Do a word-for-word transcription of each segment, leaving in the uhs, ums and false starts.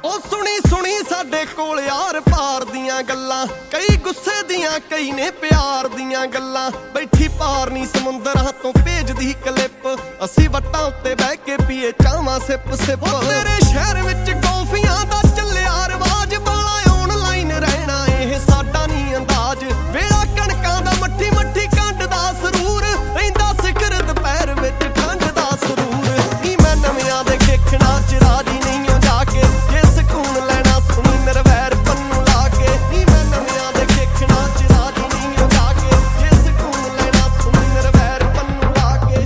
ਉਹ ਸੁਣੀ ਸੁਣੀ ਸਾਡੇ ਕੋਲ यार पार दियां गल्लां, कई गुस्से दियां कई ने प्यार दियां गल्लां। बैठी पार नी समुंदरां तो भेजदी क्लिप, असी वट्टां उत्ते बह के पीए चावां सिप सिप। तेरे शहर विच कॉफियां दा चलिया रवाज, बाला ऑनलाइन रहना एह साडा नी अंदाज। वेला कणकां दा मट्ठी मट्ठी कंड दा सरूर, रहिंदा सिखर दुपहर विच ठंड दा सरूर। नी मैं नवियां दे खेखणा च राजी नहीं हो जाके, जे सकून लेना सुनी नरवैर पन्नू लाके। नी मैं नवियां दे खेखणा च राजी नहीं हो जाके, जे सकून लेना सुनी नरवैर पन्नू लाके।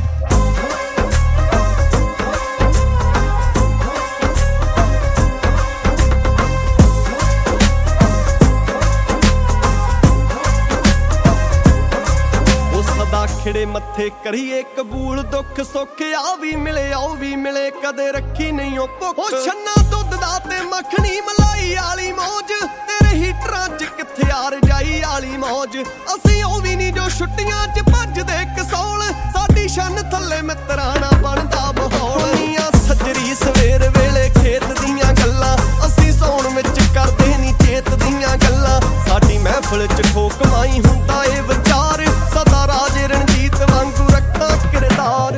खिड़े मत्थे करिए कबूल, दुख सुख आ भी मिले आओ भी मिले, कदे रखी नहीं हो भुख। ओ छन्ना दुध दा ते मखनी मलाई आली मौज, तेरे हीटरां च किथे यार जाई आली मौज। असी ओ भी नहीं जो छुट्टियां च भजदे कसौल, साडी शन थल्ले मित्तरां ना बनदा माहौल। नीयां सजरी सवेर वेले खेत दियां गल्लां, असी सौण विच करदे नी चेत दियां गल्लां। साडी महफिल च ठोक माई हुंदा ए विचार, सदा राजे रणजीत वांगू रखा किरदार।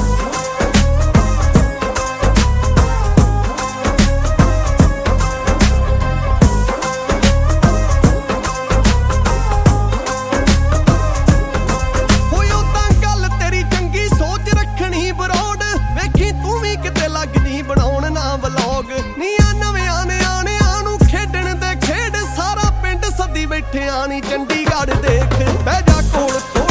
होयो तां गल तेरी चंगी सोच रखनी बरोड, वेखी तू भी किते लगनी बनाउण ना व्लॉग। नीयां नवियां ने आणियां नूं खेडण दे खेड, सारा पिंड सदी बैठियां नी चंडीगढ़ देख। बह जा कोल